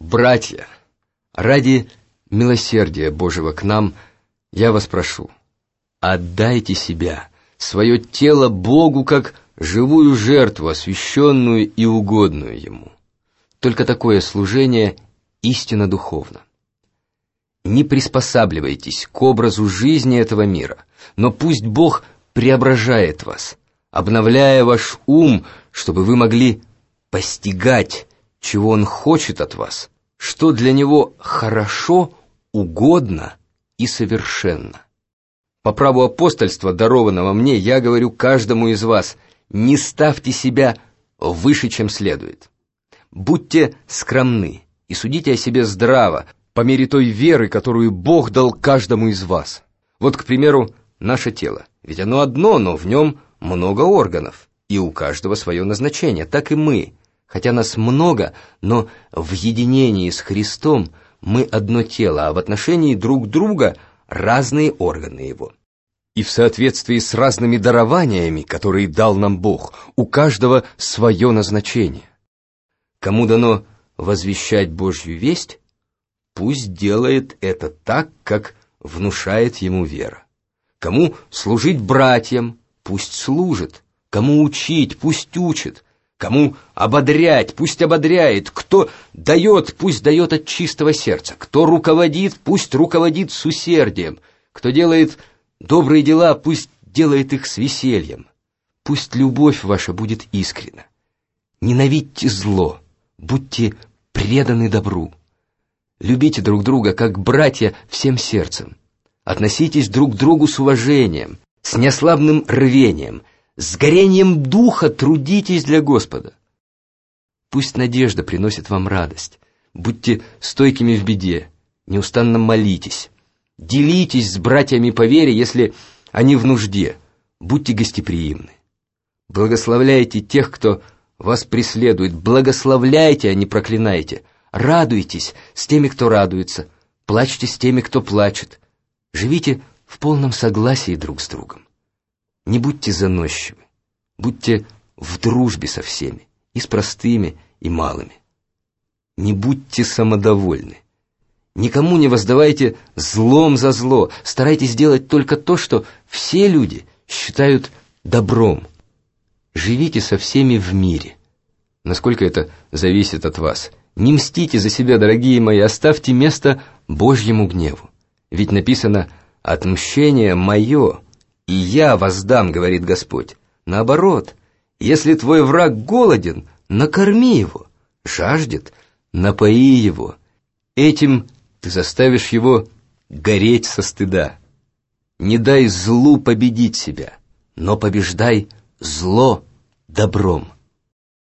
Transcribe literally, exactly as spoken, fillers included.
Братья, ради милосердия Божьего к нам, я вас прошу, отдайте себя, свое тело Богу, как живую жертву, освященную и угодную Ему. Только такое служение истинно духовно. Не приспосабливайтесь к образу жизни этого мира, но пусть Бог преображает вас, обновляя ваш ум, чтобы вы могли постигать, чего Он хочет от вас, что для Него хорошо, угодно и совершенно. По праву апостольства, дарованного мне, я говорю каждому из вас: не ставьте себя выше, чем следует. Будьте скромны и судите о себе здраво, по мере той веры, которую Бог дал каждому из вас. Вот, к примеру, наше тело. Ведь оно одно, но в нем много органов, и у каждого свое назначение. Так и мы. Хотя нас много, но в единении с Христом мы одно тело, а в отношении друг друга разные органы Его. И в соответствии с разными дарованиями, которые дал нам Бог, у каждого свое назначение. Кому дано возвещать Божью весть, пусть делает это так, как внушает ему вера. Кому служить братьям, пусть служит. Кому учить, пусть учит. Кому ободрять, пусть ободряет. Кто дает, пусть дает от чистого сердца. Кто руководит, пусть руководит с усердием. Кто делает добрые дела, пусть делает их с весельем. Пусть любовь ваша будет искренна. Ненавидьте зло, будьте преданы добру. Любите друг друга, как братья, всем сердцем. Относитесь друг к другу с уважением, с неослабным рвением, с горением духа трудитесь для Господа. Пусть надежда приносит вам радость. Будьте стойкими в беде, неустанно молитесь. Делитесь с братьями по вере, если они в нужде. Будьте гостеприимны. Благословляйте тех, кто вас преследует. Благословляйте, а не проклинайте. Радуйтесь с теми, кто радуется. Плачьте с теми, кто плачет. Живите в полном согласии друг с другом. Не будьте заносчивы. Будьте в дружбе со всеми, и с простыми, и малыми. Не будьте самодовольны. Никому не воздавайте злом за зло. Старайтесь делать только то, что все люди считают добром. Живите со всеми в мире. Насколько это зависит от вас. Не мстите за себя, дорогие мои, оставьте место Божьему гневу. Ведь написано: «Отмщение мое, и я воздам», говорит Господь. Наоборот, если твой враг голоден, накорми его, жаждет, напои его. Этим ты заставишь его гореть со стыда. Не дай злу победить себя, но побеждай зло добром.